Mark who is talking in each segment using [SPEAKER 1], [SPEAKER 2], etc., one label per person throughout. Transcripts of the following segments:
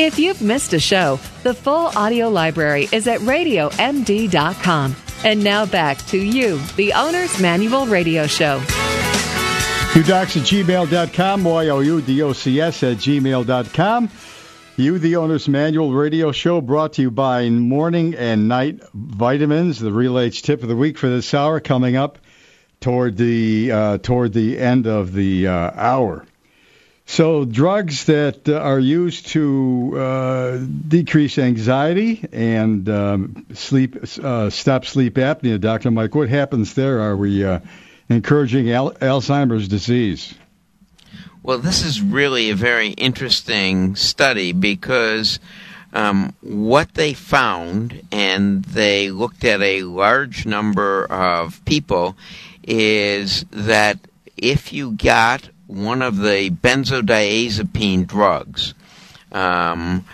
[SPEAKER 1] If you've missed a show, the full audio library is at RadioMD.com. And now back to you, the Owner's Manual Radio Show.
[SPEAKER 2] UDocs at gmail.com, YOUDOCS at gmail.com. You, the Owner's Manual Radio Show, brought to you by Morning and Night Vitamins. The Real Age tip of the week for this hour coming up toward the end of the hour. So drugs that are used to decrease anxiety and stop sleep apnea. Dr. Mike, what happens there? Are we encouraging Alzheimer's disease?
[SPEAKER 3] Well, this is really a very interesting study because what they found, and they looked at a large number of people, is that if you got one of the benzodiazepine drugs, Xanax,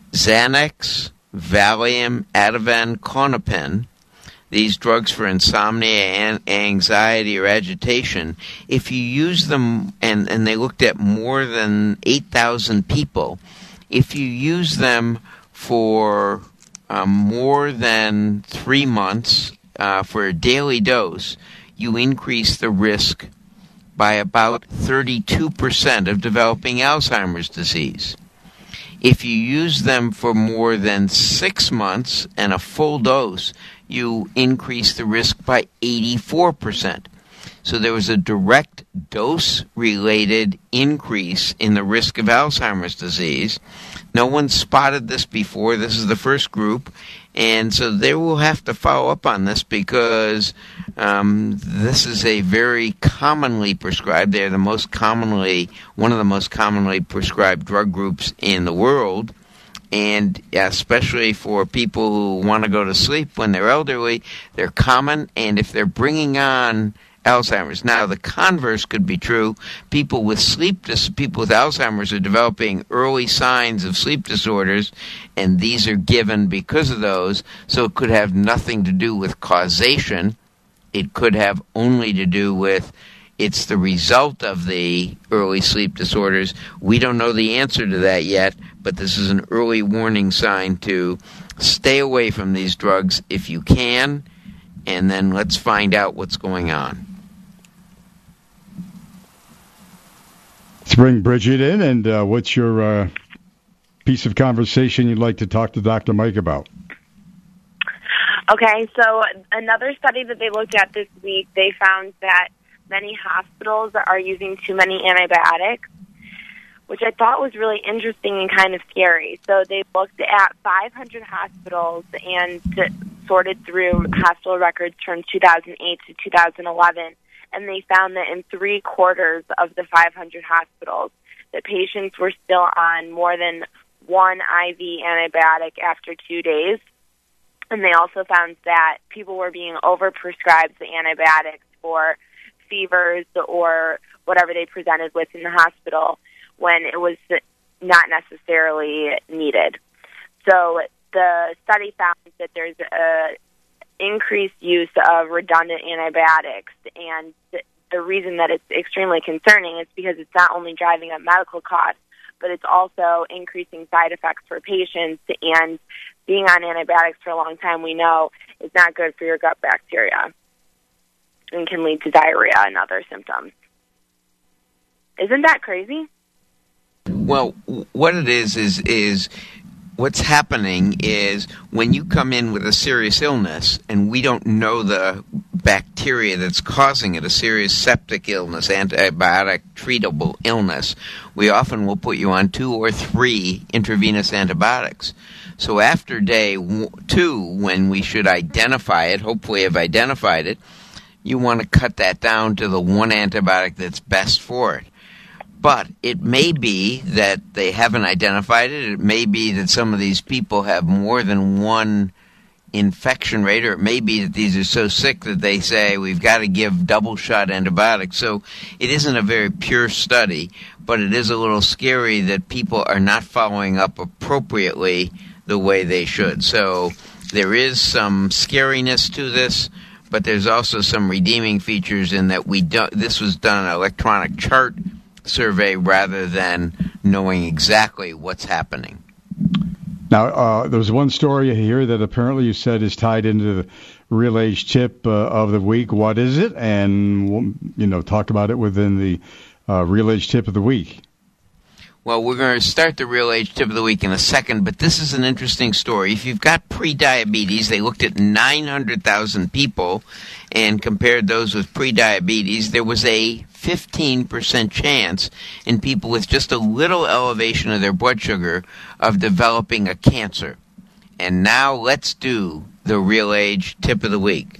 [SPEAKER 3] Valium, Ativan, Klonopin, these drugs for insomnia and anxiety or agitation, if you use them, and they looked at more than 8,000 people, if you use them for more than 3 months for a daily dose, you increase the risk by about 32% of developing Alzheimer's disease. If you use them for more than 6 months and a full dose, you increase the risk by 84%. So there was a direct dose-related increase in the risk of Alzheimer's disease. No one spotted this before. This is the first group. And so they will have to follow up on this because this is a very commonly prescribed, they're one of the most commonly prescribed drug groups in the world. And especially for people who want to go to sleep when they're elderly, they're common. And if they're bringing on Alzheimer's. Now, the converse could be true. People with Alzheimer's are developing early signs of sleep disorders, and these are given because of those. So it could have nothing to do with causation. It could have only to do with it's the result of the early sleep disorders. We don't know the answer to that yet, but this is an early warning sign to stay away from these drugs if you can, and then let's find out what's going on.
[SPEAKER 2] Let's bring Bridget in, and what's your piece of conversation you'd like to talk to Dr. Mike about?
[SPEAKER 4] Okay, so another study that they looked at this week, they found that many hospitals are using too many antibiotics, which I thought was really interesting and kind of scary. So they looked at 500 hospitals and sorted through hospital records from 2008 to 2011, and they found that in 3/4 of the 500 hospitals, the patients were still on more than one IV antibiotic after 2 days. And they also found that people were being overprescribed the antibiotics for fevers or whatever they presented with in the hospital when it was not necessarily needed. So the study found that there's a increased use of redundant antibiotics, and the reason that it's extremely concerning is because it's not only driving up medical costs, but it's also increasing side effects for patients, and being on antibiotics for a long time, we know, is not good for your gut bacteria and can lead to diarrhea and other symptoms. Isn't that crazy?
[SPEAKER 3] Well, what it is what's happening is when you come in with a serious illness and we don't know the bacteria that's causing it, a serious septic illness, antibiotic treatable illness, we often will put you on 2 or 3 intravenous antibiotics. So after day 2, when we should identify it, hopefully have identified it, you want to cut that down to the one antibiotic that's best for it. But it may be that they haven't identified it. It may be that some of these people have more than one infection rate, or it may be that these are so sick that they say we've got to give double-shot antibiotics. So it isn't a very pure study, but it is a little scary that people are not following up appropriately the way they should. So there is some scariness to this, but there's also some redeeming features in that this was done an electronic chart survey rather than knowing exactly what's happening.
[SPEAKER 2] Now, there's one story here that apparently you said is tied into the Real Age Tip of the week. What is it? And, talk about it within the Real Age Tip of the week.
[SPEAKER 3] Well, we're going to start the Real Age Tip of the week in a second, but this is an interesting story. If you've got prediabetes, they looked at 900,000 people and compared those with prediabetes. There was a 15% chance in people with just a little elevation of their blood sugar of developing a cancer. And now let's do the Real Age Tip of the week.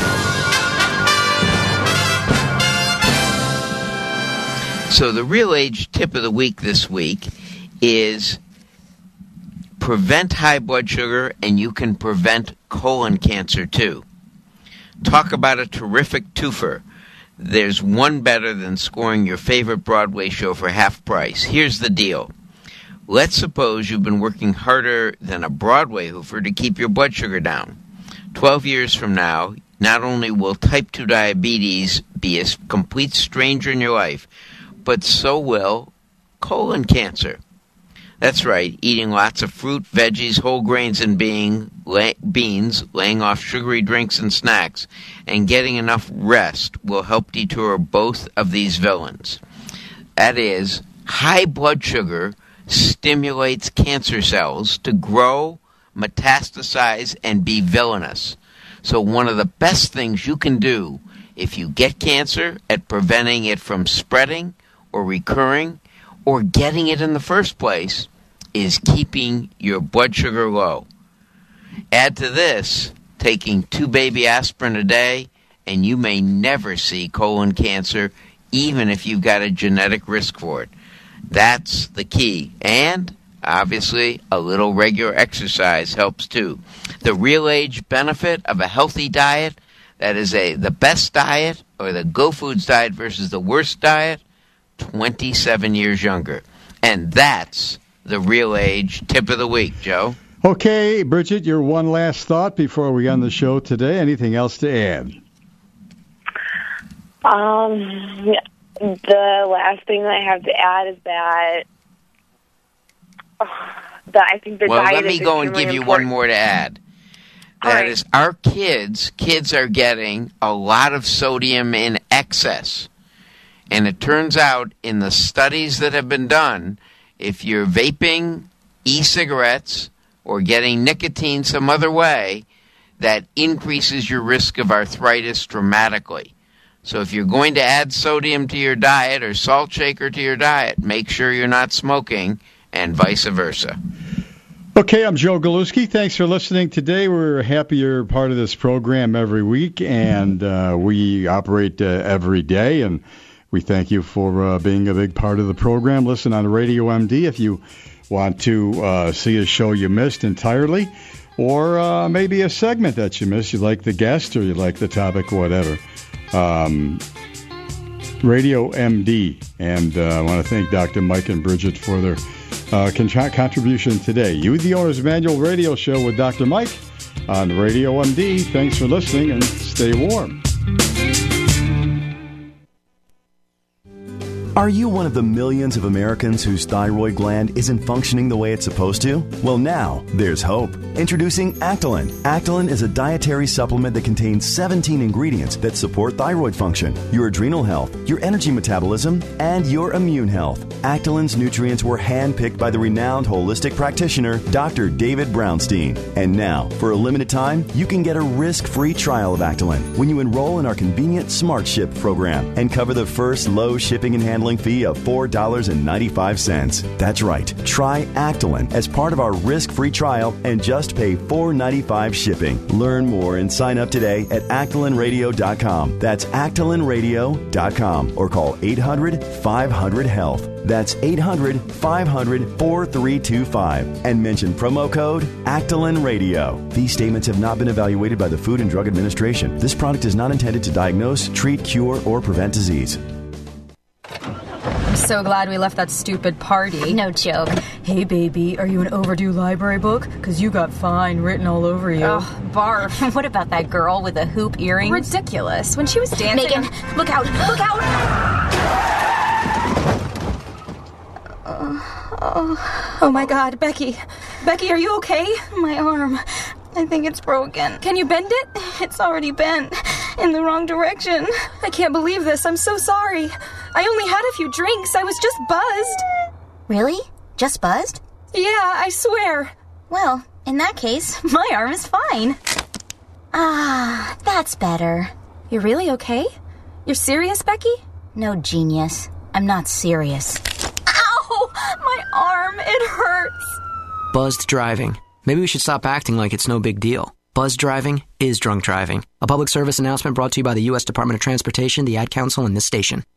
[SPEAKER 3] So the Real Age Tip of the week this week is prevent high blood sugar, and you can prevent colon cancer too. Talk about a terrific twofer. There's one better than scoring your favorite Broadway show for half price. Here's the deal. Let's suppose you've been working harder than a Broadway hoofer to keep your blood sugar down. 12 years from now, not only will type 2 diabetes be a complete stranger in your life, but so will colon cancer. That's right, eating lots of fruit, veggies, whole grains, and beans, laying off sugary drinks and snacks, and getting enough rest will help deter both of these villains. That is, high blood sugar stimulates cancer cells to grow, metastasize, and be villainous. So one of the best things you can do if you get cancer at preventing it from spreading or recurring or getting it in the first place is keeping your blood sugar low. Add to this, taking 2 baby aspirin a day, and you may never see colon cancer, even if you've got a genetic risk for it. That's the key. And, obviously, a little regular exercise helps too. The Real Age benefit of a healthy diet, that is the best diet, or the Go Foods diet versus the worst diet, 27 years younger. And that's the Real Age Tip of the Week, Joe.
[SPEAKER 2] Okay, Bridget, your one last thought before we end the show today. Anything else to add?
[SPEAKER 4] The last thing that I have to add is that I think the diet is extremely important. Well,
[SPEAKER 3] let me go and give you one more to add. That is, our kids are getting a lot of sodium in excess. And it turns out in the studies that have been done, if you're vaping e-cigarettes or getting nicotine some other way, that increases your risk of arthritis dramatically. So if you're going to add sodium to your diet or salt shaker to your diet, make sure you're not smoking, and vice versa.
[SPEAKER 2] Okay, I'm Joe Galuski. Thanks for listening today. We're happy you're part of this program every week, and we operate every day, and we thank you for being a big part of the program. Listen on Radio MD if you want to see a show you missed entirely, or maybe a segment that you missed. You like the guest or you like the topic, whatever. Radio MD. And I want to thank Dr. Mike and Bridget for their contribution today. You, the Owner's Manual Radio Show with Dr. Mike on Radio MD. Thanks for listening and stay warm.
[SPEAKER 5] Are you one of the millions of Americans whose thyroid gland isn't functioning the way it's supposed to? Well, now there's hope. Introducing Actilin. Actilin is a dietary supplement that contains 17 ingredients that support thyroid function, your adrenal health, your energy metabolism, and your immune health. Actilin's nutrients were handpicked by the renowned holistic practitioner, Dr. David Brownstein. And now, for a limited time, you can get a risk-free trial of Actilin when you enroll in our convenient Smart Ship program and cover the first low shipping and handling fee of $4.95. That's right. Try Actilin as part of our risk-free trial and just pay $4.95 shipping. Learn more and sign up today at ActilinRadio.com. That's ActilinRadio.com or call 800-500-HEALTH. That's 800-500-4325 and mention promo code Actilin Radio. These statements have not been evaluated by the Food and Drug Administration. This product is not intended to diagnose, treat, cure, or prevent disease.
[SPEAKER 6] I'm so glad we left that stupid party.
[SPEAKER 7] No joke.
[SPEAKER 6] Hey, baby, are you an overdue library book? Because you got fine written all over you.
[SPEAKER 7] Oh, barf. What about that girl with the hoop earrings?
[SPEAKER 6] Ridiculous. When she was dancing...
[SPEAKER 7] Megan, look out! Look out!
[SPEAKER 6] Oh my God, Becky. Becky, are you okay?
[SPEAKER 8] My arm. I think it's broken.
[SPEAKER 6] Can you bend it?
[SPEAKER 8] It's already bent in the wrong direction.
[SPEAKER 6] I can't believe this. I'm so sorry. I only had a few drinks. I was just buzzed.
[SPEAKER 7] Really? Just buzzed?
[SPEAKER 6] Yeah, I swear.
[SPEAKER 7] Well, in that case, my arm is fine. Ah, that's better.
[SPEAKER 6] You're really okay? You're serious, Becky?
[SPEAKER 7] No, genius. I'm not serious.
[SPEAKER 8] Ow! My arm, it hurts.
[SPEAKER 9] Buzzed driving. Maybe we should stop acting like it's no big deal. Buzzed driving is drunk driving. A public service announcement brought to you by the U.S. Department of Transportation, the Ad Council, and this station.